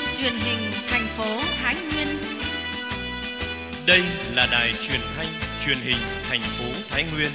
Truyền hình thành phố Thái Nguyên. Đây là đài truyền thanh truyền hình thành phố Thái Nguyên.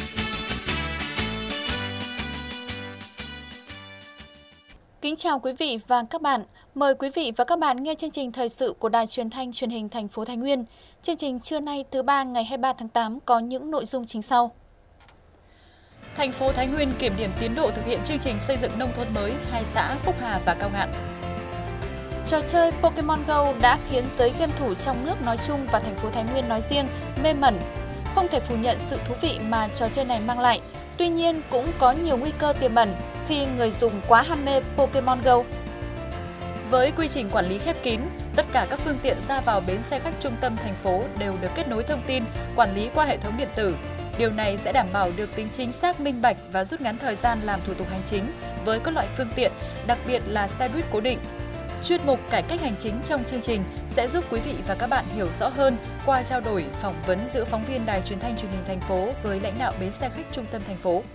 Kính chào quý vị và các bạn. Mời quý vị và các bạn nghe chương trình thời sự của đài truyền thanh truyền hình thành phố Thái Nguyên. Chương trình trưa nay thứ ba ngày 23 tháng 8 có những nội dung chính sau. Thành phố Thái Nguyên kiểm điểm tiến độ thực hiện chương trình xây dựng nông thôn mới hai xã Phúc Hà và Cao Ngạn. Trò chơi Pokemon Go đã khiến giới game thủ trong nước nói chung và thành phố Thái Nguyên nói riêng mê mẩn. Không thể phủ nhận sự thú vị mà trò chơi này mang lại. Tuy nhiên cũng có nhiều nguy cơ tiềm ẩn khi người dùng quá ham mê Pokemon Go. Với quy trình quản lý khép kín, tất cả các phương tiện ra vào bến xe khách trung tâm thành phố đều được kết nối thông tin, quản lý qua hệ thống điện tử. Điều này sẽ đảm bảo được tính chính xác, minh bạch và rút ngắn thời gian làm thủ tục hành chính với các loại phương tiện, đặc biệt là xe buýt cố định. Chuyên mục Cải cách hành chính trong chương trình sẽ giúp quý vị và các bạn hiểu rõ hơn qua trao đổi, phỏng vấn giữa phóng viên Đài Truyền thanh Truyền hình thành phố với lãnh đạo bến xe khách trung tâm thành phố.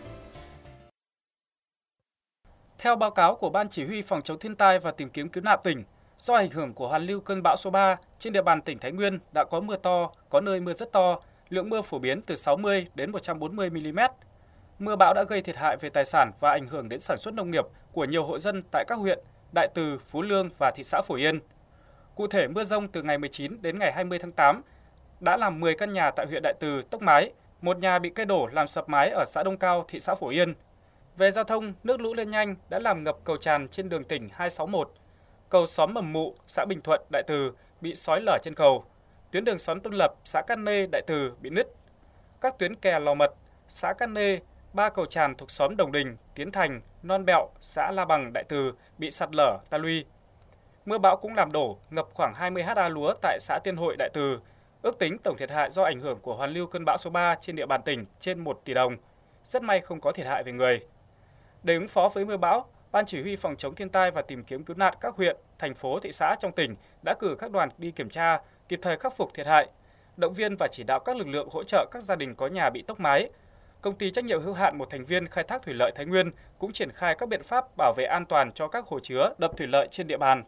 Theo báo cáo của Ban Chỉ huy Phòng chống thiên tai và tìm kiếm cứu nạn tỉnh, do ảnh hưởng của hoàn lưu cơn bão số 3, trên địa bàn tỉnh Thái Nguyên đã có mưa to, có nơi mưa rất to, lượng mưa phổ biến từ 60 đến 140 mm. Mưa bão đã gây thiệt hại về tài sản và ảnh hưởng đến sản xuất nông nghiệp của nhiều hộ dân tại các huyện Đại Từ, Phú Lương và thị xã Phổ Yên. Cụ thể, mưa dông từ ngày 19 đến ngày 20 tháng 8 đã làm 10 căn nhà tại huyện Đại Từ tốc mái, một nhà bị cây đổ làm sập mái ở xã Đông Cao, thị xã Phổ Yên. Về giao thông, nước lũ lên nhanh đã làm ngập cầu tràn trên đường tỉnh 261, cầu xóm Mầm Mụ, xã Bình Thuận, Đại Từ bị xói lở trên cầu, tuyến đường xóm Tôn Lập, xã Cát Nê, Đại Từ bị nứt. Các tuyến kè Lò Mật, xã Cát Nê, 3 cầu tràn thuộc xóm Đồng Đình, Tiến Thành, Non Bẹo, xã La Bằng, Đại Từ bị sạt lở, ta luy. Mưa bão cũng làm đổ, ngập khoảng 20 ha lúa tại xã Tiên Hội, Đại Từ. Ước tính tổng thiệt hại do ảnh hưởng của hoàn lưu cơn bão số 3 trên địa bàn tỉnh trên 1 tỷ đồng. Rất may không có thiệt hại về người. Để ứng phó với mưa bão, Ban Chỉ huy Phòng chống thiên tai và tìm kiếm cứu nạn các huyện, thành phố, thị xã trong tỉnh đã cử các đoàn đi kiểm tra, kịp thời khắc phục thiệt hại, động viên và chỉ đạo các lực lượng hỗ trợ các gia đình có nhà bị tốc mái. Công ty trách nhiệm hữu hạn một thành viên khai thác thủy lợi Thái Nguyên cũng triển khai các biện pháp bảo vệ an toàn cho các hồ chứa, đập thủy lợi trên địa bàn.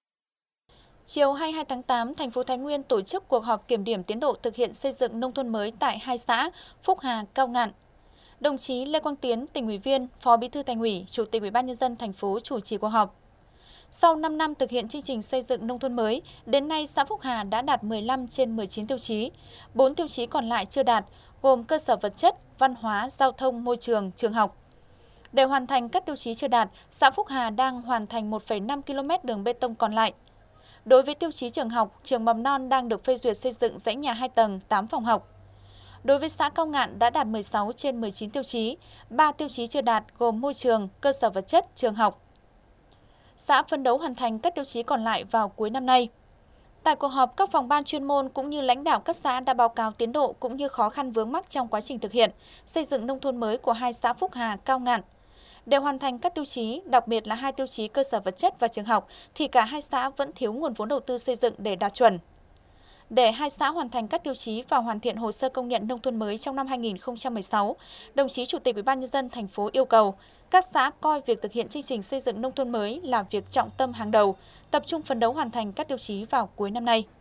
Chiều 22 tháng 8, thành phố Thái Nguyên tổ chức cuộc họp kiểm điểm tiến độ thực hiện xây dựng nông thôn mới tại hai xã Phúc Hà, Cao Ngạn. Đồng chí Lê Quang Tiến, Tỉnh ủy viên, Phó Bí thư Thành ủy, Chủ tịch Ủy ban nhân dân thành phố chủ trì cuộc họp. Sau 5 năm thực hiện chương trình xây dựng nông thôn mới, đến nay xã Phúc Hà đã đạt 15 trên 19 tiêu chí. 4 tiêu chí còn lại chưa đạt, gồm cơ sở vật chất, văn hóa, giao thông, môi trường, trường học. Để hoàn thành các tiêu chí chưa đạt, xã Phúc Hà đang hoàn thành 1,5 km đường bê tông còn lại. Đối với tiêu chí trường học, trường mầm non đang được phê duyệt xây dựng dãy nhà 2 tầng, 8 phòng học. Đối với xã Cao Ngạn đã đạt 16 trên 19 tiêu chí, 3 tiêu chí chưa đạt gồm môi trường, cơ sở vật chất, trường học. Xã phấn đấu hoàn thành các tiêu chí còn lại vào cuối năm nay. Tại cuộc họp, các phòng ban chuyên môn cũng như lãnh đạo các xã đã báo cáo tiến độ cũng như khó khăn vướng mắc trong quá trình thực hiện xây dựng nông thôn mới của hai xã Phúc Hà, Cao Ngạn. Để hoàn thành các tiêu chí, đặc biệt là 2 tiêu chí cơ sở vật chất và trường học, thì cả hai xã vẫn thiếu nguồn vốn đầu tư xây dựng để đạt chuẩn. Để hai xã hoàn thành các tiêu chí và hoàn thiện hồ sơ công nhận nông thôn mới trong năm 2016, đồng chí Chủ tịch Ủy ban nhân dân thành phố yêu cầu các xã coi việc thực hiện chương trình xây dựng nông thôn mới là việc trọng tâm hàng đầu, tập trung phấn đấu hoàn thành các tiêu chí vào cuối năm nay.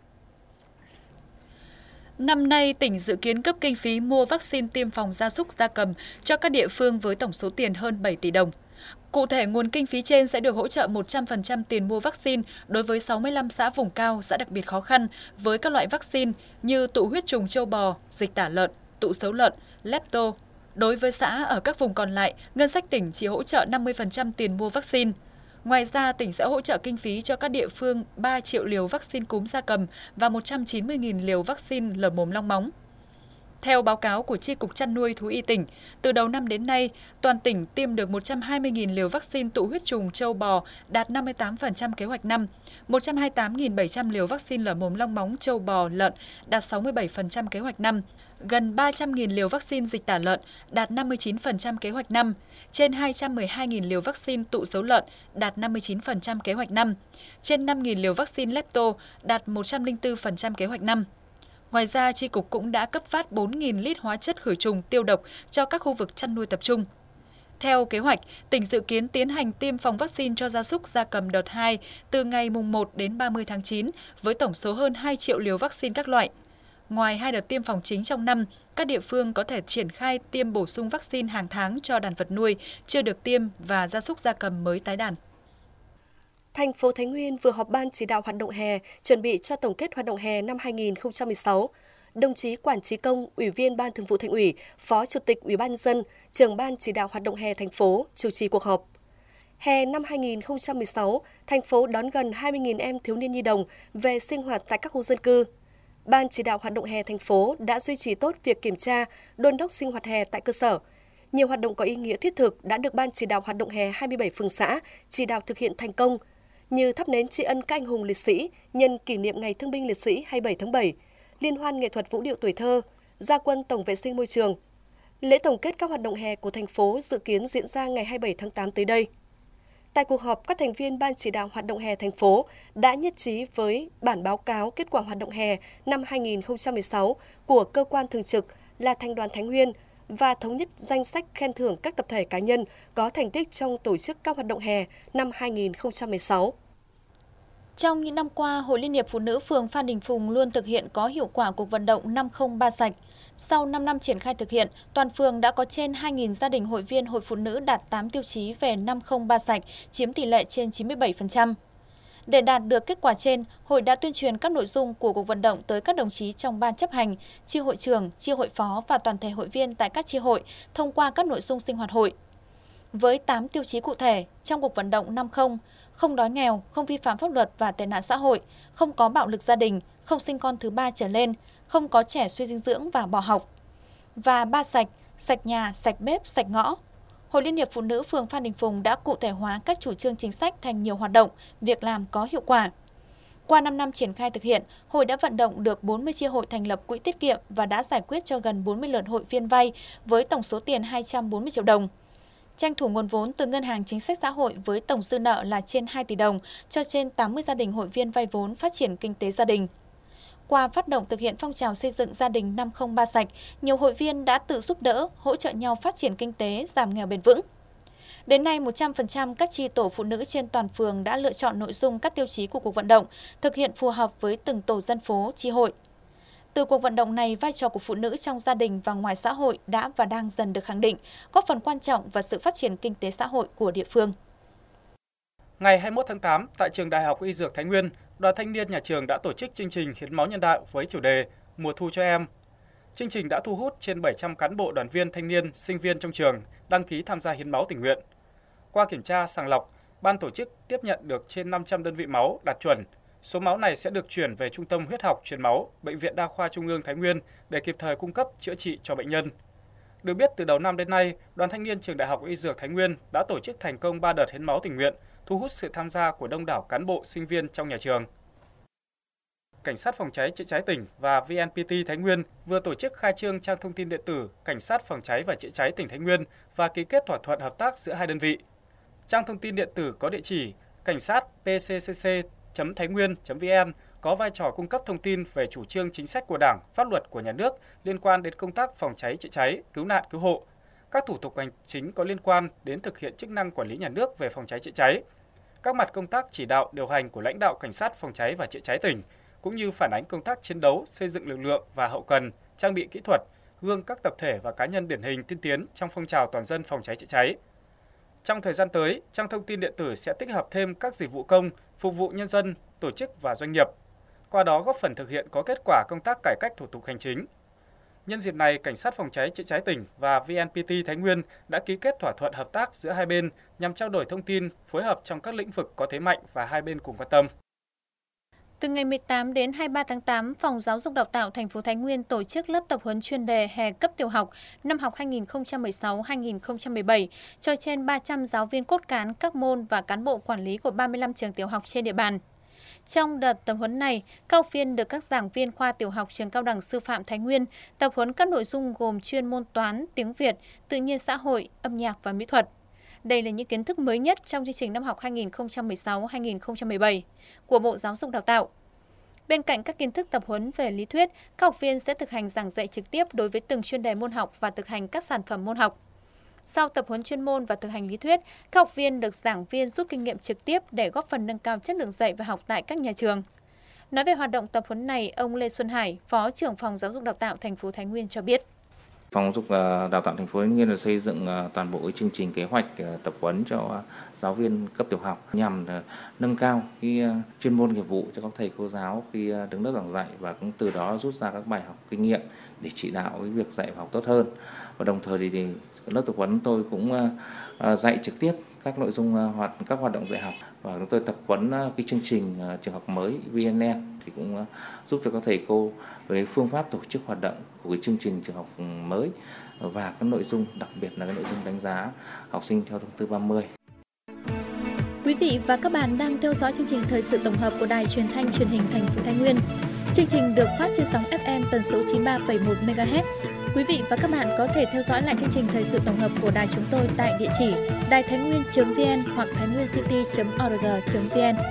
Năm nay, tỉnh dự kiến cấp kinh phí mua vaccine tiêm phòng gia súc gia cầm cho các địa phương với tổng số tiền hơn 7 tỷ đồng. Cụ thể, nguồn kinh phí trên sẽ được hỗ trợ 100% tiền mua vaccine đối với 65 xã vùng cao, xã đặc biệt khó khăn với các loại vaccine như tụ huyết trùng châu bò, dịch tả lợn, tụ xấu lợn, lepto. Đối với xã ở các vùng còn lại, ngân sách tỉnh chỉ hỗ trợ 50% tiền mua vaccine. Ngoài ra, tỉnh sẽ hỗ trợ kinh phí cho các địa phương 3 triệu liều vaccine cúm gia cầm và 190.000 liều vaccine lở mồm long móng. Theo báo cáo của Chi cục Chăn nuôi Thú y tỉnh, từ đầu năm đến nay, toàn tỉnh tiêm được 120.000 liều vaccine tụ huyết trùng châu bò, đạt 58% kế hoạch năm, 128.700 liều vaccine lở mồm long móng châu bò lợn, đạt 67% kế hoạch năm, gần 300.000 liều vaccine dịch tả lợn, đạt 59% kế hoạch năm, trên 212.000 liều vaccine tụ xấu lợn, đạt 59% kế hoạch năm, trên 5.000 liều vaccine lepto, đạt 104% kế hoạch năm. Ngoài ra, Chi cục cũng đã cấp phát 4.000 lít hóa chất khử trùng tiêu độc cho các khu vực chăn nuôi tập trung. Theo kế hoạch, tỉnh dự kiến tiến hành tiêm phòng vaccine cho gia súc gia cầm đợt 2 từ ngày 1 đến 30 tháng 9 với tổng số hơn 2 triệu liều vaccine các loại. Ngoài 2 đợt tiêm phòng chính trong năm, các địa phương có thể triển khai tiêm bổ sung vaccine hàng tháng cho đàn vật nuôi chưa được tiêm và gia súc gia cầm mới tái đàn. Thành phố Thái Nguyên vừa họp ban chỉ đạo hoạt động hè, chuẩn bị cho tổng kết hoạt động hè năm 2016. Đồng chí Quản Trí Công, Ủy viên Ban Thường vụ Thành ủy, Phó Chủ tịch Ủy ban nhân dân, Trưởng ban chỉ đạo hoạt động hè thành phố chủ trì cuộc họp. Hè năm 2016, thành phố đón gần 20.000 em thiếu niên nhi đồng về sinh hoạt tại các khu dân cư. Ban chỉ đạo hoạt động hè thành phố đã duy trì tốt việc kiểm tra, đôn đốc sinh hoạt hè tại cơ sở. Nhiều hoạt động có ý nghĩa thiết thực đã được Ban chỉ đạo hoạt động hè 27 phường xã chỉ đạo thực hiện thành công, như thắp nến tri ân các anh hùng liệt sĩ nhân kỷ niệm Ngày Thương binh Liệt sĩ 27 tháng 7, liên hoan nghệ thuật vũ điệu tuổi thơ, gia quân tổng vệ sinh môi trường. Lễ tổng kết các hoạt động hè của thành phố dự kiến diễn ra ngày 27 tháng 8 tới đây. Tại cuộc họp, các thành viên Ban chỉ đạo hoạt động hè thành phố đã nhất trí với bản báo cáo kết quả hoạt động hè năm 2016 của cơ quan thường trực là Thành đoàn Thái Nguyên và thống nhất danh sách khen thưởng các tập thể cá nhân có thành tích trong tổ chức các hoạt động hè năm 2016. Trong những năm qua, Hội Liên hiệp Phụ nữ phường Phan Đình Phùng luôn thực hiện có hiệu quả cuộc vận động 503 sạch. Sau 5 năm triển khai thực hiện, toàn phường đã có trên 2.000 gia đình hội viên Hội Phụ nữ đạt 8 tiêu chí về 503 sạch, chiếm tỷ lệ trên 97%. Để đạt được kết quả trên, Hội đã tuyên truyền các nội dung của cuộc vận động tới các đồng chí trong ban chấp hành, chi hội trưởng, chi hội phó và toàn thể hội viên tại các chi hội thông qua các nội dung sinh hoạt hội. Với 8 tiêu chí cụ thể, trong cuộc vận động 50, không đói nghèo, không vi phạm pháp luật và tệ nạn xã hội, không có bạo lực gia đình, không sinh con thứ 3 trở lên, không có trẻ suy dinh dưỡng và bỏ học. Và 3 sạch, sạch nhà, sạch bếp, sạch ngõ. Hội Liên hiệp Phụ nữ phường Phan Đình Phùng đã cụ thể hóa các chủ trương chính sách thành nhiều hoạt động, việc làm có hiệu quả. Qua 5 năm triển khai thực hiện, Hội đã vận động được 40 chi hội thành lập quỹ tiết kiệm và đã giải quyết cho gần 40 lượt hội viên vay với tổng số tiền 240 triệu đồng. Tranh thủ nguồn vốn từ Ngân hàng Chính sách Xã hội với tổng dư nợ là trên 2 tỷ đồng cho trên 80 gia đình hội viên vay vốn phát triển kinh tế gia đình. Qua phát động thực hiện phong trào xây dựng gia đình 503 sạch, nhiều hội viên đã tự giúp đỡ, hỗ trợ nhau phát triển kinh tế, giảm nghèo bền vững. Đến nay, 100% các chi tổ phụ nữ trên toàn phường đã lựa chọn nội dung các tiêu chí của cuộc vận động, thực hiện phù hợp với từng tổ dân phố, chi hội. Từ cuộc vận động này, vai trò của phụ nữ trong gia đình và ngoài xã hội đã và đang dần được khẳng định, góp phần quan trọng vào sự phát triển kinh tế xã hội của địa phương. Ngày 21 tháng 8, tại Trường Đại học Y Dược Thái Nguyên, Đoàn Thanh niên nhà trường đã tổ chức chương trình hiến máu nhân đạo với chủ đề Mùa thu cho em. Chương trình đã thu hút trên 700 cán bộ đoàn viên thanh niên, sinh viên trong trường đăng ký tham gia hiến máu tình nguyện. Qua kiểm tra sàng lọc, ban tổ chức tiếp nhận được trên 500 đơn vị máu đạt chuẩn. Số máu này sẽ được chuyển về Trung tâm Huyết học Truyền máu, Bệnh viện Đa khoa Trung ương Thái Nguyên để kịp thời cung cấp chữa trị cho bệnh nhân. Được biết, từ đầu năm đến nay, Đoàn Thanh niên Trường Đại học Y Dược Thái Nguyên đã tổ chức thành công 3 đợt hiến máu tình nguyện, thu hút sự tham gia của đông đảo cán bộ, sinh viên trong nhà trường. Cảnh sát phòng cháy chữa cháy tỉnh và VNPT Thái Nguyên vừa tổ chức khai trương trang thông tin điện tử Cảnh sát phòng cháy và chữa cháy tỉnh Thái Nguyên và ký kết thỏa thuận hợp tác giữa hai đơn vị. Trang thông tin điện tử có địa chỉ cảnh sát pccc.thainguyen.vn có vai trò cung cấp thông tin về chủ trương chính sách của Đảng, pháp luật của nhà nước liên quan đến công tác phòng cháy chữa cháy, cứu nạn cứu hộ, các thủ tục hành chính có liên quan đến thực hiện chức năng quản lý nhà nước về phòng cháy chữa cháy, các mặt công tác chỉ đạo điều hành của lãnh đạo Cảnh sát phòng cháy và chữa cháy tỉnh, cũng như phản ánh công tác chiến đấu, xây dựng lực lượng và hậu cần, trang bị kỹ thuật, gương các tập thể và cá nhân điển hình tiên tiến trong phong trào toàn dân phòng cháy chữa cháy. Trong thời gian tới, trang thông tin điện tử sẽ tích hợp thêm các dịch vụ công, phục vụ nhân dân, tổ chức và doanh nghiệp. Qua đó góp phần thực hiện có kết quả công tác cải cách thủ tục hành chính. Nhân dịp này, Cảnh sát phòng cháy chữa cháy tỉnh và VNPT Thái Nguyên đã ký kết thỏa thuận hợp tác giữa hai bên nhằm trao đổi thông tin, phối hợp trong các lĩnh vực có thế mạnh và hai bên cùng quan tâm. Từ ngày 18 đến 23 tháng 8, Phòng Giáo dục Đào tạo thành phố Thái Nguyên tổ chức lớp tập huấn chuyên đề hè cấp tiểu học năm học 2016-2017 cho trên 300 giáo viên cốt cán các môn và cán bộ quản lý của 35 trường tiểu học trên địa bàn. Trong đợt tập huấn này, các học viên được các giảng viên khoa tiểu học trường Cao đẳng Sư phạm Thái Nguyên tập huấn các nội dung gồm chuyên môn toán, tiếng Việt, tự nhiên xã hội, âm nhạc và mỹ thuật. Đây là những kiến thức mới nhất trong chương trình năm học 2016-2017 của Bộ Giáo dục Đào tạo. Bên cạnh các kiến thức tập huấn về lý thuyết, các học viên sẽ thực hành giảng dạy trực tiếp đối với từng chuyên đề môn học và thực hành các sản phẩm môn học. Sau tập huấn chuyên môn và thực hành lý thuyết, các học viên được giảng viên rút kinh nghiệm trực tiếp để góp phần nâng cao chất lượng dạy và học tại các nhà trường. Nói về hoạt động tập huấn này, ông Lê Xuân Hải, Phó trưởng phòng Giáo dục Đào tạo thành phố Thái Nguyên cho biết. Phòng Giáo dục Đào tạo thành phố Thái Nguyên là xây dựng toàn bộ chương trình kế hoạch tập huấn cho giáo viên cấp tiểu học nhằm nâng cao cái chuyên môn nghiệp vụ cho các thầy cô giáo khi đứng lớp giảng dạy và cũng từ đó rút ra các bài học kinh nghiệm để chỉ đạo cái việc dạy và học tốt hơn. Và đồng thời thì lớp tập huấn tôi cũng dạy trực tiếp các nội dung các hoạt động dạy học và chúng tôi tập huấn cái chương trình trường học mới VNN thì cũng giúp cho các thầy cô về phương pháp tổ chức hoạt động của cái chương trình trường học mới và các nội dung, đặc biệt là cái nội dung đánh giá học sinh theo thông tư 30. Quý vị và các bạn đang theo dõi chương trình thời sự tổng hợp của Đài Truyền thanh Truyền hình thành phố Thái Nguyên. Chương trình được phát trên sóng FM tần số 93,1 MHz. Quý vị và các bạn có thể theo dõi lại chương trình thời sự tổng hợp của đài chúng tôi tại địa chỉ đaithainguyen.vn hoặc thainguencity.org.vn.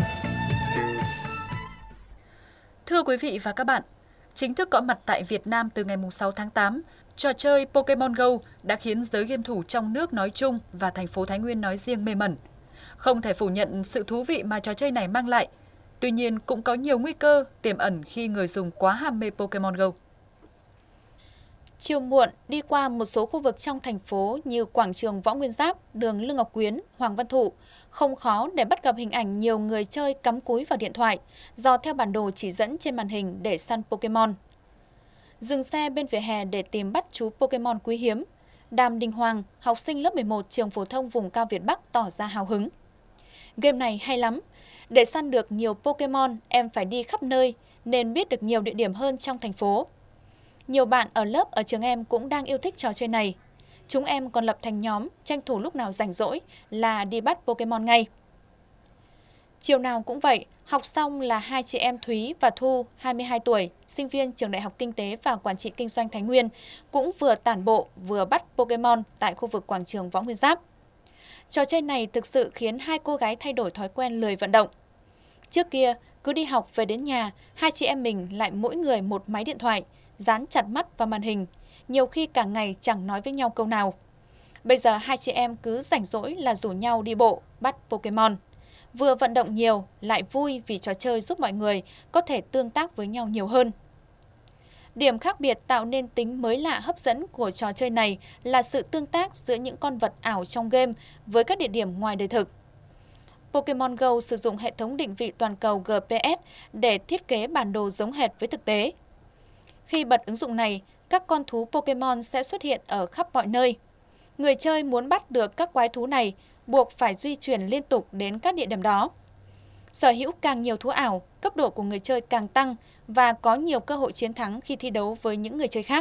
Thưa quý vị và các bạn, chính thức có mặt tại Việt Nam từ ngày 6 tháng 8, trò chơi Pokemon Go đã khiến giới game thủ trong nước nói chung và thành phố Thái Nguyên nói riêng mê mẩn. Không thể phủ nhận sự thú vị mà trò chơi này mang lại. Tuy nhiên, cũng có nhiều nguy cơ tiềm ẩn khi người dùng quá ham mê Pokemon Go. Chiều muộn, đi qua một số khu vực trong thành phố như quảng trường Võ Nguyên Giáp, đường Lương Ngọc Quyến, Hoàng Văn Thụ, không khó để bắt gặp hình ảnh nhiều người chơi cắm cúi vào điện thoại, dò theo bản đồ chỉ dẫn trên màn hình để săn Pokemon. Dừng xe bên vỉa hè để tìm bắt chú Pokemon quý hiếm. Đàm Đình Hoàng, học sinh lớp 11 trường phổ thông vùng cao Việt Bắc tỏ ra hào hứng. Game này hay lắm. Để săn được nhiều Pokemon, em phải đi khắp nơi, nên biết được nhiều địa điểm hơn trong thành phố. Nhiều bạn ở lớp ở trường em cũng đang yêu thích trò chơi này. Chúng em còn lập thành nhóm, tranh thủ lúc nào rảnh rỗi là đi bắt Pokemon ngay. Chiều nào cũng vậy, học xong là hai chị em Thúy và Thu, 22 tuổi, sinh viên trường Đại học Kinh tế và Quản trị Kinh doanh Thái Nguyên, cũng vừa tản bộ vừa bắt Pokemon tại khu vực quảng trường Võ Nguyên Giáp. Trò chơi này thực sự khiến hai cô gái thay đổi thói quen lười vận động. Trước kia, cứ đi học về đến nhà, hai chị em mình lại mỗi người một máy điện thoại, dán chặt mắt vào màn hình, nhiều khi cả ngày chẳng nói với nhau câu nào. Bây giờ hai chị em cứ rảnh rỗi là rủ nhau đi bộ, bắt Pokemon. Vừa vận động nhiều, lại vui vì trò chơi giúp mọi người có thể tương tác với nhau nhiều hơn. Điểm khác biệt tạo nên tính mới lạ hấp dẫn của trò chơi này là sự tương tác giữa những con vật ảo trong game với các địa điểm ngoài đời thực. Pokemon Go sử dụng hệ thống định vị toàn cầu GPS để thiết kế bản đồ giống hệt với thực tế. Khi bật ứng dụng này, các con thú Pokemon sẽ xuất hiện ở khắp mọi nơi. Người chơi muốn bắt được các quái thú này buộc phải di chuyển liên tục đến các địa điểm đó. Sở hữu càng nhiều thú ảo, cấp độ của người chơi càng tăng và có nhiều cơ hội chiến thắng khi thi đấu với những người chơi khác.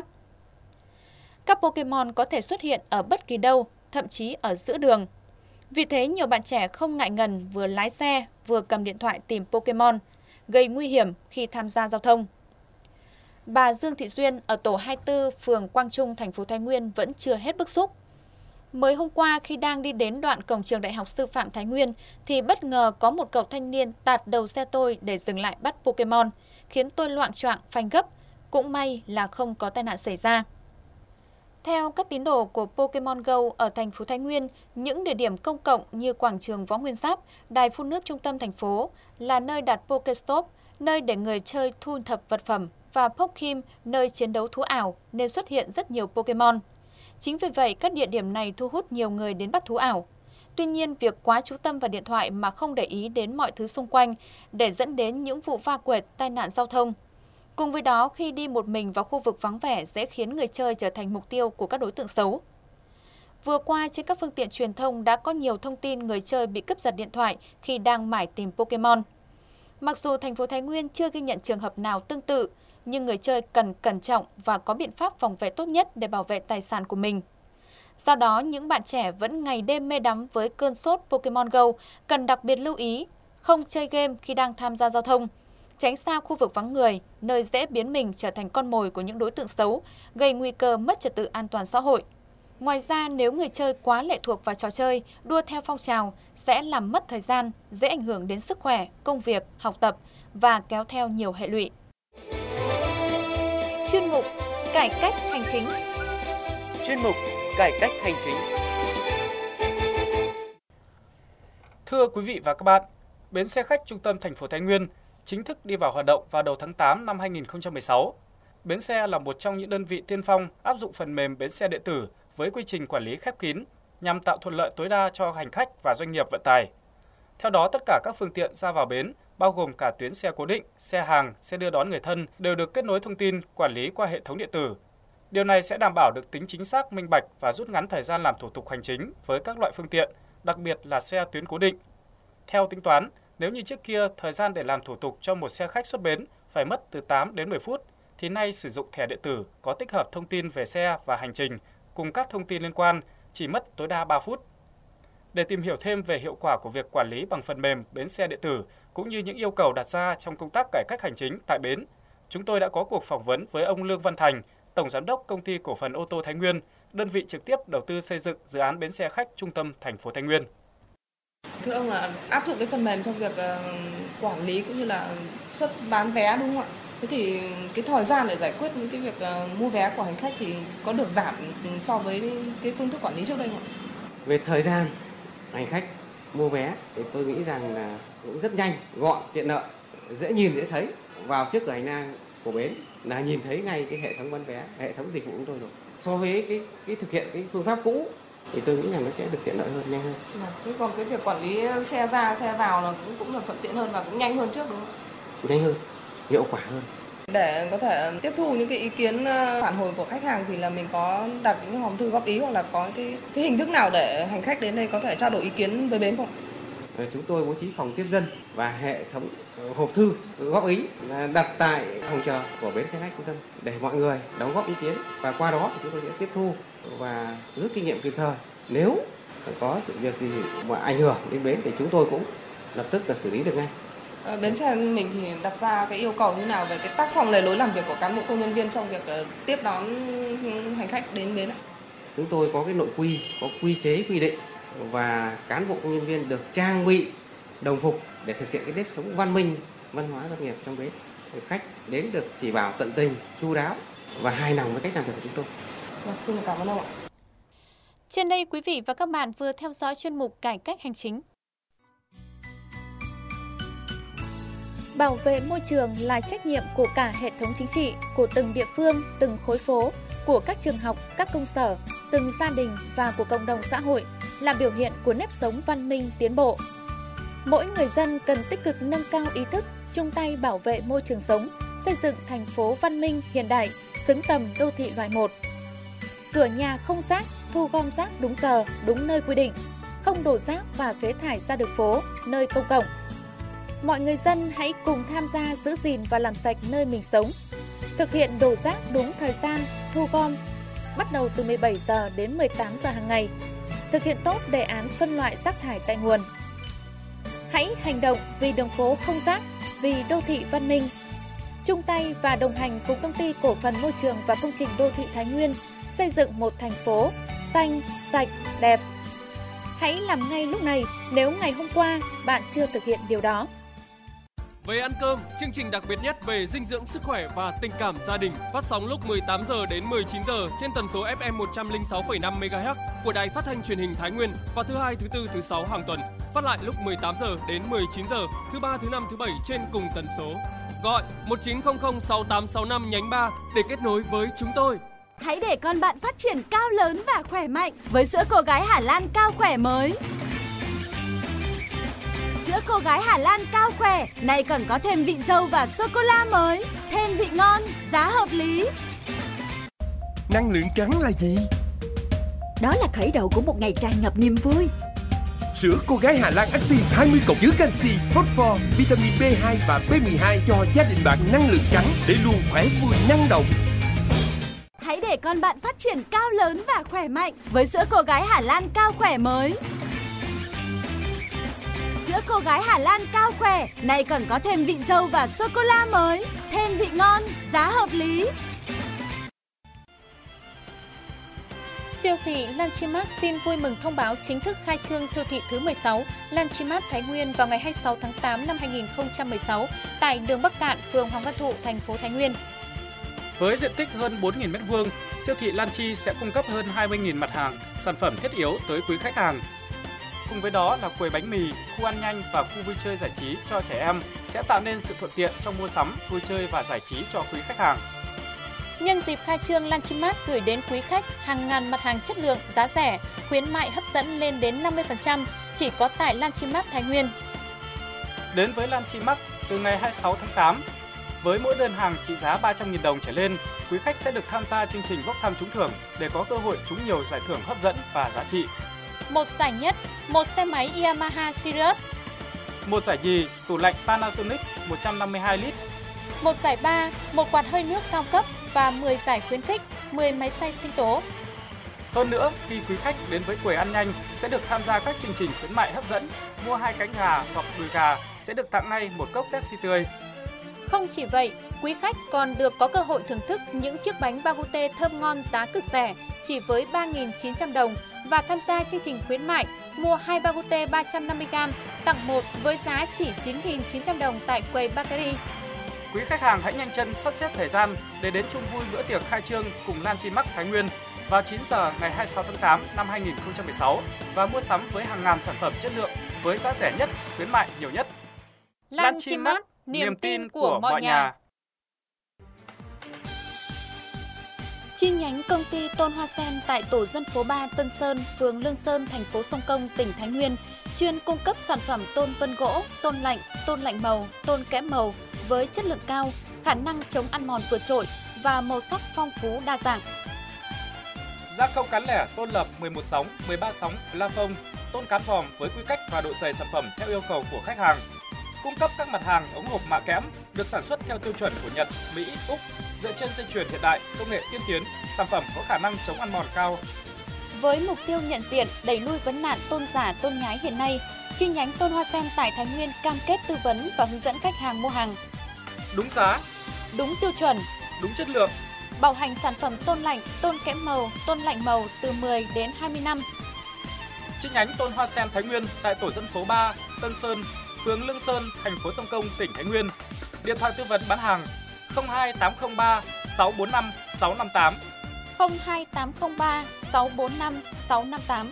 Các Pokemon có thể xuất hiện ở bất kỳ đâu, thậm chí ở giữa đường. Vì thế, nhiều bạn trẻ không ngại ngần vừa lái xe, vừa cầm điện thoại tìm Pokemon, gây nguy hiểm khi tham gia giao thông. Bà Dương Thị Duyên ở tổ 24, phường Quang Trung, thành phố Thái Nguyên vẫn chưa hết bức xúc. Mới hôm qua khi đang đi đến đoạn cổng trường Đại học Sư phạm Thái Nguyên thì bất ngờ có một cậu thanh niên tạt đầu xe tôi để dừng lại bắt Pokemon, khiến tôi loạng choạng phanh gấp. Cũng may là không có tai nạn xảy ra. Theo các tín đồ của Pokemon Go ở thành phố Thái Nguyên, những địa điểm công cộng như quảng trường Võ Nguyên Giáp, đài phun nước trung tâm thành phố là nơi đặt Pokestop, nơi để người chơi thu thập vật phẩm, và Pokim, nơi chiến đấu thú ảo, nên xuất hiện rất nhiều Pokemon. Chính vì vậy, các địa điểm này thu hút nhiều người đến bắt thú ảo. Tuy nhiên, việc quá chú tâm vào điện thoại mà không để ý đến mọi thứ xung quanh để dẫn đến những vụ va quệt, tai nạn giao thông. Cùng với đó, khi đi một mình vào khu vực vắng vẻ dễ khiến người chơi trở thành mục tiêu của các đối tượng xấu. Vừa qua, trên các phương tiện truyền thông đã có nhiều thông tin người chơi bị cướp giật điện thoại khi đang mải tìm Pokemon. Mặc dù thành phố Thái Nguyên chưa ghi nhận trường hợp nào tương tự, nhưng người chơi cần cẩn trọng và có biện pháp phòng vệ tốt nhất để bảo vệ tài sản của mình. Do đó, những bạn trẻ vẫn ngày đêm mê đắm với cơn sốt Pokemon Go cần đặc biệt lưu ý, không chơi game khi đang tham gia giao thông, tránh xa khu vực vắng người, nơi dễ biến mình trở thành con mồi của những đối tượng xấu, gây nguy cơ mất trật tự an toàn xã hội. Ngoài ra, nếu người chơi quá lệ thuộc vào trò chơi, đua theo phong trào sẽ làm mất thời gian, dễ ảnh hưởng đến sức khỏe, công việc, học tập và kéo theo nhiều hệ lụy. Chuyên mục Cải cách hành chính. Chuyên mục cải cách hành chính. Thưa quý vị và các bạn, bến xe khách trung tâm thành phố Thái Nguyên chính thức đi vào hoạt động vào đầu tháng 8 năm 2016. Bến xe là một trong những đơn vị tiên phong áp dụng phần mềm bến xe điện tử với quy trình quản lý khép kín nhằm tạo thuận lợi tối đa cho hành khách và doanh nghiệp vận tải. Theo đó, tất cả các phương tiện ra vào bến, bao gồm cả tuyến xe cố định, xe hàng, xe đưa đón người thân đều được kết nối thông tin quản lý qua hệ thống điện tử. Điều này sẽ đảm bảo được tính chính xác, minh bạch và rút ngắn thời gian làm thủ tục hành chính với các loại phương tiện, đặc biệt là xe tuyến cố định. Theo tính toán, nếu như trước kia thời gian để làm thủ tục cho một xe khách xuất bến phải mất từ 8 đến 10 phút, thì nay sử dụng thẻ điện tử có tích hợp thông tin về xe và hành trình cùng các thông tin liên quan chỉ mất tối đa 3 phút. Để tìm hiểu thêm về hiệu quả của việc quản lý bằng phần mềm bến xe điện tử cũng như những yêu cầu đặt ra trong công tác cải cách hành chính tại bến, chúng tôi đã có cuộc phỏng vấn với ông Lương Văn Thành, Tổng Giám đốc Công ty Cổ phần Ô tô Thái Nguyên, đơn vị trực tiếp đầu tư xây dựng dự án bến xe khách trung tâm thành phố Thái Nguyên. Thưa ông, là áp dụng cái phần mềm trong việc quản lý cũng như là xuất bán vé đúng không ạ? Thế thì cái thời gian để giải quyết những cái việc mua vé của hành khách thì có được giảm so với cái phương thức quản lý trước đây không ạ? Về thời gian hành khách mua vé thì tôi nghĩ rằng là cũng rất nhanh, gọn, tiện lợi, dễ nhìn dễ thấy. Vào trước cửa hành lang của bến là nhìn thấy ngay cái hệ thống bán vé, hệ thống dịch vụ của chúng tôi rồi. So với cái thực hiện cái phương pháp cũ thì tôi nghĩ rằng nó sẽ được tiện lợi hơn, nhanh hơn. Thế còn cái việc quản lý xe ra xe vào là cũng được thuận tiện hơn và cũng nhanh hơn trước đúng không? Nhanh hơn, hiệu quả hơn. Để có thể tiếp thu những cái ý kiến phản hồi của khách hàng thì là mình có đặt những hòm thư góp ý hoặc là có cái hình thức nào để hành khách đến đây có thể trao đổi ý kiến với bến không? Chúng tôi bố trí phòng tiếp dân và hệ thống hộp thư góp ý đặt tại phòng chờ của bến xe khách trung tâm để mọi người đóng góp ý kiến và qua đó chúng tôi sẽ tiếp thu và rút kinh nghiệm kịp thời. Nếu có sự việc gì mà ảnh hưởng đến bến thì chúng tôi cũng lập tức là xử lý được ngay. Bến xe mình thì đặt ra cái yêu cầu như nào về cái tác phong lề lối làm việc của cán bộ công nhân viên trong việc tiếp đón hành khách đến bến ạ? Chúng tôi có cái nội quy, có quy chế quy định và cán bộ công nhân viên được trang bị đồng phục để thực hiện cái nếp sống văn minh, văn hóa doanh nghiệp trong bến. Khách đến được chỉ bảo tận tình, chu đáo và hài lòng với cách làm việc của chúng tôi. Xin cảm ơn ông ạ. Trên đây quý vị và các bạn vừa theo dõi chuyên mục Cải cách hành chính. Bảo vệ môi trường là trách nhiệm của cả hệ thống chính trị, của từng địa phương, từng khối phố, của các trường học, các công sở, từng gia đình và của cộng đồng xã hội, là biểu hiện của nếp sống văn minh tiến bộ. Mỗi người dân cần tích cực nâng cao ý thức, chung tay bảo vệ môi trường sống, xây dựng thành phố văn minh hiện đại, xứng tầm đô thị loại 1. Cửa nhà không rác, thu gom rác đúng giờ, đúng nơi quy định, không đổ rác và phế thải ra đường phố, nơi công cộng. Mọi người dân hãy cùng tham gia giữ gìn và làm sạch nơi mình sống. Thực hiện đổ rác đúng thời gian, thu gom, bắt đầu từ 17 giờ đến 18 giờ hàng ngày. Thực hiện tốt đề án phân loại rác thải tại nguồn. Hãy hành động vì đường phố không rác, vì đô thị văn minh. Chung tay và đồng hành cùng Công ty Cổ phần Môi trường và Công trình Đô thị Thái Nguyên xây dựng một thành phố xanh, sạch, đẹp. Hãy làm ngay lúc này nếu ngày hôm qua bạn chưa thực hiện điều đó. Về ăn cơm, chương trình đặc biệt nhất về dinh dưỡng sức khỏe và tình cảm gia đình phát sóng lúc 18 giờ đến 19 giờ trên tần số FM 106,5 MHz của Đài Phát thanh Truyền hình Thái Nguyên vào thứ hai, thứ tư, thứ sáu hàng tuần. Phát lại lúc 18 giờ đến 19 giờ thứ ba, thứ năm, thứ bảy trên cùng tần số. Gọi 1900 6865 nhánh 3 để kết nối với chúng tôi. Hãy để con bạn phát triển cao lớn và khỏe mạnh với sữa cô gái Hà Lan cao khỏe mới. Sữa cô gái Hà Lan cao khỏe, nay còn có thêm vị dâu và sô-cô-la mới, thêm vị ngon, giá hợp lý. Năng lượng trắng là gì? Đó là khởi đầu của một ngày tràn ngập niềm vui. Sữa cô gái Hà Lan Active 20 cộng chứa canxi, phosphor, vitamin B2 và B12 cho gia đình bạn năng lượng trắng để luôn khỏe vui năng động. Hãy để con bạn phát triển cao lớn và khỏe mạnh với sữa cô gái Hà Lan cao khỏe mới. Sữa cô gái Hà Lan cao khỏe, nay còn có thêm vị dâu và sô-cô-la mới, thêm vị ngon, giá hợp lý. Siêu thị Lanchimat xin vui mừng thông báo chính thức khai trương siêu thị thứ 16 Lanchimat Thái Nguyên vào ngày 26 tháng 8 năm 2016 tại đường Bắc Cạn, phường Hoàng Văn Thụ, thành phố Thái Nguyên. Với diện tích hơn 4.000 m2, siêu thị Lan Chi sẽ cung cấp hơn 20.000 mặt hàng, sản phẩm thiết yếu tới quý khách hàng. Cùng với đó là quầy bánh mì, khu ăn nhanh và khu vui chơi giải trí cho trẻ em sẽ tạo nên sự thuận tiện trong mua sắm, vui chơi và giải trí cho quý khách hàng. Nhân dịp khai trương Lan Chi Mart gửi đến quý khách hàng ngàn mặt hàng chất lượng, giá rẻ, khuyến mại hấp dẫn lên đến 50% chỉ có tại Lan Chi Mart Thái Nguyên. Đến với Lan Chi Mart từ ngày 26 tháng 8, với mỗi đơn hàng trị giá 300.000 đồng trở lên, quý khách sẽ được tham gia chương trình bốc thăm trúng thưởng để có cơ hội trúng nhiều giải thưởng hấp dẫn và giá trị. Một giải nhất, một xe máy Yamaha Sirius. Một giải nhì, tủ lạnh Panasonic 152 lít. Một giải ba, một quạt hơi nước cao cấp và 10 giải khuyến khích, 10 máy xay sinh tố. Hơn nữa, khi quý khách đến với quầy ăn nhanh sẽ được tham gia các chương trình khuyến mại hấp dẫn, mua 2 cánh gà hoặc đùi gà sẽ được tặng ngay một cốc Pepsi tươi. Không chỉ vậy, quý khách còn được có cơ hội thưởng thức những chiếc bánh bagute thơm ngon giá cực rẻ chỉ với 3.900 đồng và tham gia chương trình khuyến mại mua 2 bagute 350g tặng 1 với giá chỉ 9.900 đồng tại quầy bakery. Quý khách hàng hãy nhanh chân sắp xếp thời gian để đến chung vui bữa tiệc khai trương cùng Lan Chi Mart Thái Nguyên vào 9 giờ ngày 26 tháng 8 năm 2016 và mua sắm với hàng ngàn sản phẩm chất lượng với giá rẻ nhất, khuyến mại nhiều nhất. Lan Chi Mart, niềm tin của mọi nhà. Chi nhánh công ty Tôn Hoa Sen tại tổ dân phố 3 Tân Sơn, phường Lương Sơn, thành phố Sông Công, tỉnh Thái Nguyên chuyên cung cấp sản phẩm tôn vân gỗ, tôn lạnh màu, tôn kẽm màu với chất lượng cao, khả năng chống ăn mòn vượt trội và màu sắc phong phú đa dạng. Gia công cán lẻ tôn lập 11 sóng, 13 sóng, plafon, tôn cán vòm với quy cách và độ dày sản phẩm theo yêu cầu của khách hàng. Cung cấp các mặt hàng ống hộp mạ kẽm được sản xuất theo tiêu chuẩn của Nhật, Mỹ, Úc, dựa trên dây chuyền hiện đại, công nghệ tiên tiến, sản phẩm có khả năng chống ăn mòn cao. Với mục tiêu nhận diện, đẩy lui vấn nạn tôn giả, tôn nhái hiện nay, chi nhánh Tôn Hoa Sen tại Thái Nguyên cam kết tư vấn và hướng dẫn khách hàng mua hàng đúng giá, đúng tiêu chuẩn, đúng chất lượng, bảo hành sản phẩm tôn lạnh, tôn kẽm màu, tôn lạnh màu từ 10 đến 20 năm. Chi nhánh Tôn Hoa Sen Thái Nguyên tại tổ dân phố 3, Tân Sơn, phường Lương Sơn, thành phố Sông Công, tỉnh Thái Nguyên. Điện thoại tư vấn bán hàng 02803 645 658. 02803 645 658.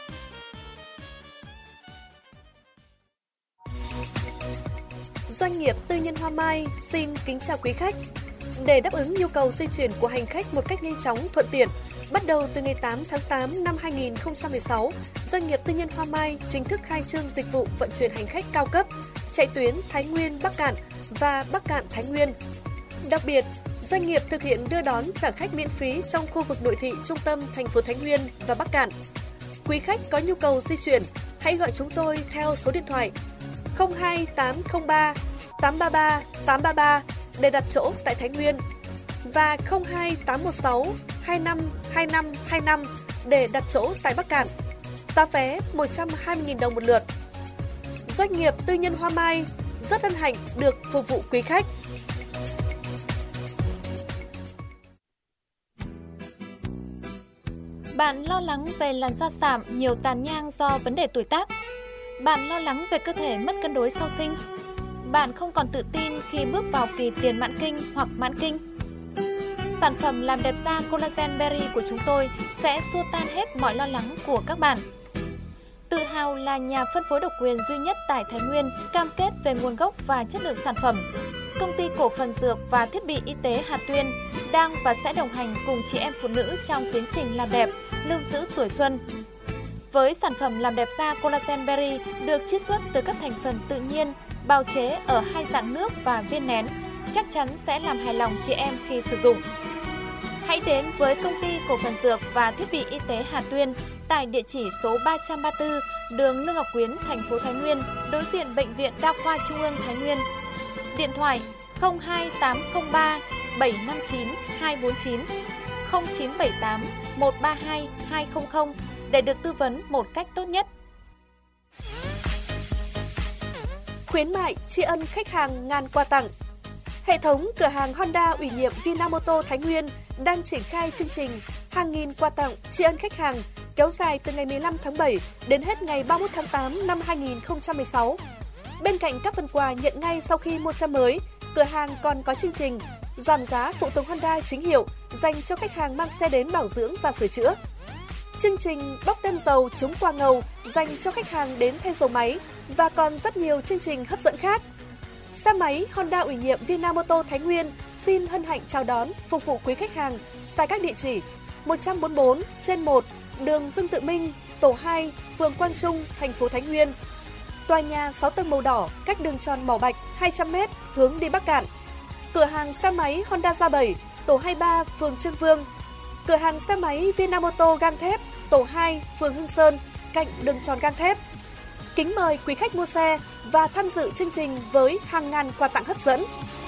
Doanh nghiệp tư nhân Hoa Mai xin kính chào quý khách. Để đáp ứng nhu cầu di chuyển của hành khách một cách nhanh chóng, thuận tiện, bắt đầu từ ngày 8 tháng 8 năm 2016, doanh nghiệp tư nhân Hoa Mai chính thức khai trương dịch vụ vận chuyển hành khách cao cấp, chạy tuyến Thái Nguyên - Bắc Kạn và Bắc Kạn - Thái Nguyên. Đặc biệt, doanh nghiệp thực hiện đưa đón trả khách miễn phí trong khu vực nội thị trung tâm thành phố Thái Nguyên và Bắc Kạn. Quý khách có nhu cầu di chuyển, hãy gọi chúng tôi theo số điện thoại 02803 833 833 để đặt chỗ tại Thái Nguyên và 02816 252525 để đặt chỗ tại Bắc Kạn. Giá vé 120.000 đồng một lượt. Doanh nghiệp tư nhân Hoa Mai rất hân hạnh được phục vụ quý khách. Bạn lo lắng về làn da sạm, nhiều tàn nhang do vấn đề tuổi tác? Bạn lo lắng về cơ thể mất cân đối sau sinh? Bạn không còn tự tin khi bước vào kỳ tiền mãn kinh hoặc mãn kinh? Sản phẩm làm đẹp da Collagen Berry của chúng tôi sẽ xua tan hết mọi lo lắng của các bạn. Tự hào là nhà phân phối độc quyền duy nhất tại Thái Nguyên, cam kết về nguồn gốc và chất lượng sản phẩm. Công ty cổ phần dược và thiết bị y tế Hà Tuyên đang và sẽ đồng hành cùng chị em phụ nữ trong tiến trình làm đẹp, lưu giữ tuổi xuân. Với sản phẩm làm đẹp da Collagen Berry được chiết xuất từ các thành phần tự nhiên, bào chế ở hai dạng nước và viên nén, chắc chắn sẽ làm hài lòng chị em khi sử dụng. Hãy đến với công ty cổ phần dược và thiết bị y tế Hà Tuyên tại địa chỉ số 334 đường Lương Ngọc Quyến, thành phố Thái Nguyên, đối diện Bệnh viện Đa khoa Trung ương Thái Nguyên. Điện thoại 02803 759 249 0978 132 200 để được tư vấn một cách tốt nhất. Khuyến mại tri ân khách hàng ngàn quà tặng. Hệ thống cửa hàng Honda ủy nhiệm Vinamoto Thái Nguyên đang triển khai chương trình hàng nghìn quà tặng tri ân khách hàng kéo dài từ ngày 15 tháng 7 đến hết ngày 31 tháng 8 năm 2016. Bên cạnh các phần quà nhận ngay sau khi mua xe mới, cửa hàng còn có chương trình giảm giá phụ tùng Honda chính hiệu dành cho khách hàng mang xe đến bảo dưỡng và sửa chữa. Chương trình bốc tem dầu chống quà ngầu dành cho khách hàng đến thay dầu máy và còn rất nhiều chương trình hấp dẫn khác. Xe máy Honda ủy nhiệm Vinamoto Thái Nguyên xin hân hạnh chào đón phục vụ quý khách hàng tại các địa chỉ 144/1 đường Dương Tự Minh, tổ 2, phường Quang Trung, thành phố Thái Nguyên. Tòa nhà 6 tầng màu đỏ cách đường tròn Mỏ Bạch 200m hướng đi Bắc Cạn. Cửa hàng xe máy Honda Gia 7, tổ 23, phường Trương Vương. Cửa hàng xe máy Vinamoto Gang Thép, tổ 2, phường Hưng Sơn, cạnh đường tròn Gang Thép. Kính mời quý khách mua xe và tham dự chương trình với hàng ngàn quà tặng hấp dẫn.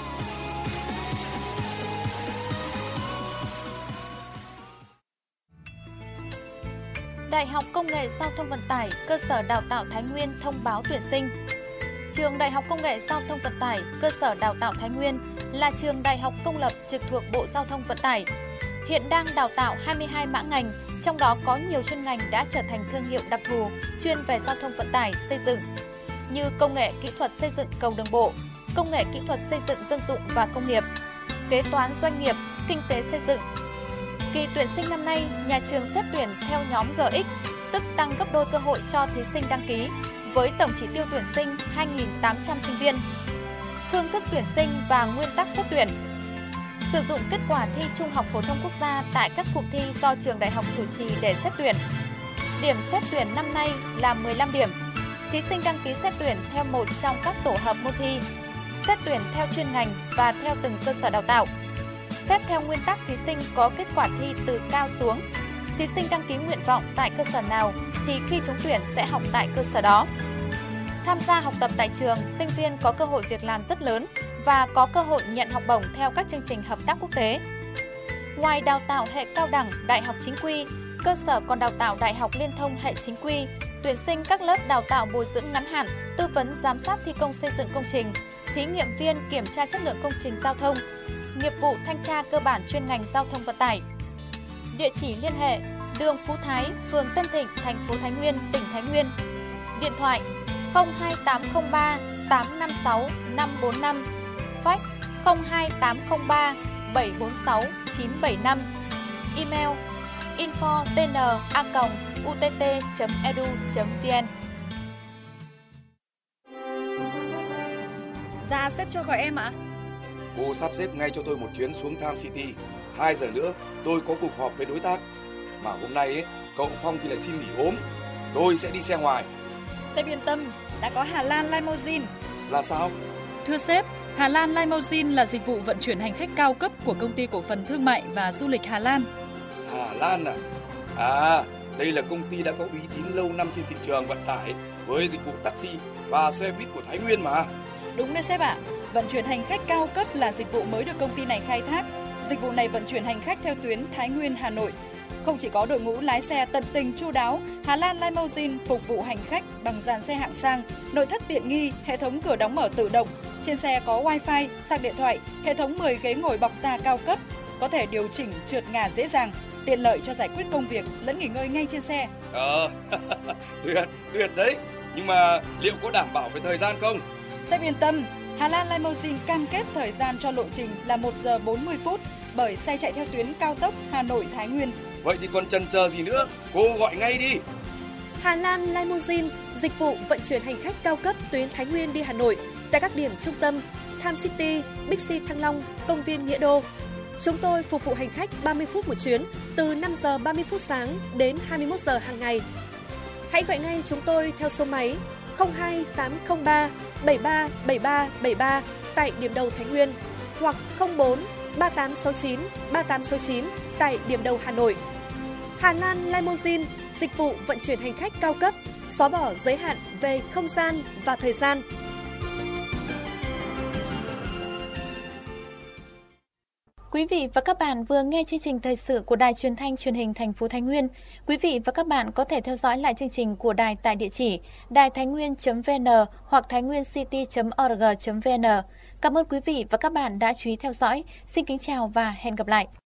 Đại học Công nghệ Giao thông Vận tải, cơ sở đào tạo Thái Nguyên thông báo tuyển sinh. Trường Đại học Công nghệ Giao thông Vận tải, cơ sở đào tạo Thái Nguyên là trường đại học công lập trực thuộc Bộ Giao thông Vận tải. Hiện đang đào tạo 22 mã ngành, trong đó có nhiều chuyên ngành đã trở thành thương hiệu đặc thù chuyên về giao thông vận tải, xây dựng như công nghệ kỹ thuật xây dựng cầu đường bộ, công nghệ kỹ thuật xây dựng dân dụng và công nghiệp, kế toán doanh nghiệp, kinh tế xây dựng. Kỳ tuyển sinh năm nay, nhà trường xét tuyển theo nhóm GX, tức tăng gấp đôi cơ hội cho thí sinh đăng ký, với tổng chỉ tiêu tuyển sinh 2.800 sinh viên. Phương thức tuyển sinh và nguyên tắc xét tuyển. Sử dụng kết quả thi Trung học phổ thông quốc gia tại các cụm thi do trường đại học chủ trì để xét tuyển. Điểm xét tuyển năm nay là 15 điểm. Thí sinh đăng ký xét tuyển theo một trong các tổ hợp môn thi. Xét tuyển theo chuyên ngành và theo từng cơ sở đào tạo. Xét theo nguyên tắc thí sinh có kết quả thi từ cao xuống. Thí sinh đăng ký nguyện vọng tại cơ sở nào thì khi trúng tuyển sẽ học tại cơ sở đó. Tham gia học tập tại trường, sinh viên có cơ hội việc làm rất lớn và có cơ hội nhận học bổng theo các chương trình hợp tác quốc tế. Ngoài đào tạo hệ cao đẳng, đại học chính quy, cơ sở còn đào tạo đại học liên thông hệ chính quy, tuyển sinh các lớp đào tạo bồi dưỡng ngắn hạn, tư vấn giám sát thi công xây dựng công trình, thí nghiệm viên kiểm tra chất lượng công trình giao thông, nghiệp vụ thanh tra cơ bản chuyên ngành giao thông vận tải. Địa chỉ liên hệ: đường Phú Thái, phường Tân Thịnh, thành phố Thái Nguyên, tỉnh Thái Nguyên. Điện thoại 02803 856 545, fax 02803 746 975, email info@utt.edu.vn. Dạ, sếp cho gọi em ạ. Cô sắp xếp ngay cho tôi một chuyến xuống Tham City. 2 giờ nữa tôi có cuộc họp với đối tác. Mà hôm nay ấy, cậu Phong thì lại xin nghỉ ốm. Tôi sẽ đi xe ngoài. Sếp yên tâm, đã có Hà Lan Limousine. Là sao? Thưa sếp, Hà Lan Limousine là dịch vụ vận chuyển hành khách cao cấp của Công ty Cổ phần Thương mại và Du lịch Hà Lan. Hà Lan à? À, đây là công ty đã có uy tín lâu năm trên thị trường vận tải với dịch vụ taxi và xe buýt của Thái Nguyên mà. Đúng đấy sếp ạ. Vận chuyển hành khách cao cấp là dịch vụ mới được công ty này khai thác. Dịch vụ này vận chuyển hành khách theo tuyến Thái Nguyên, Hà Nội. Không chỉ có đội ngũ lái xe tận tình chu đáo, Hà Lan Limousine phục vụ hành khách bằng dàn xe hạng sang, nội thất tiện nghi, hệ thống cửa đóng mở tự động. Trên xe có wifi, sạc điện thoại, hệ thống 10 ghế ngồi bọc da cao cấp, có thể điều chỉnh trượt ngả dễ dàng, tiện lợi cho giải quyết công việc lẫn nghỉ ngơi ngay trên xe. Tuyệt đấy. Nhưng mà liệu có đảm bảo về thời gian không? Sếp yên tâm, Hà Lan Limousine cam kết thời gian cho lộ trình là 1 giờ 40 phút bởi xe chạy theo tuyến cao tốc Hà Nội Thái Nguyên. Vậy thì còn chần chờ gì nữa, cô gọi ngay đi. Hà Lan Limousine, dịch vụ vận chuyển hành khách cao cấp tuyến Thái Nguyên đi Hà Nội tại các điểm trung tâm Tham City, Bixi Thăng Long, Công viên Nghĩa Đô. Chúng tôi phục vụ hành khách 30 phút một chuyến, từ 5 giờ 30 phút sáng đến 21 giờ hàng ngày. Hãy gọi ngay chúng tôi theo số máy 02803 737373 tại điểm đầu Thái Nguyên hoặc 04 3869 3869 tại điểm đầu Hà Nội. Hà Lan Limousine, dịch vụ vận chuyển hành khách cao cấp, xóa bỏ giới hạn về không gian và thời gian. Quý vị và các bạn vừa nghe chương trình thời sự của Đài Truyền thanh Truyền hình thành phố Thái Nguyên. Quý vị và các bạn có thể theo dõi lại chương trình của đài tại địa chỉ đàitháinnguyên.vn hoặc thainwincity.org.vn. Cảm ơn quý vị và các bạn đã chú ý theo dõi. Xin kính chào và hẹn gặp lại.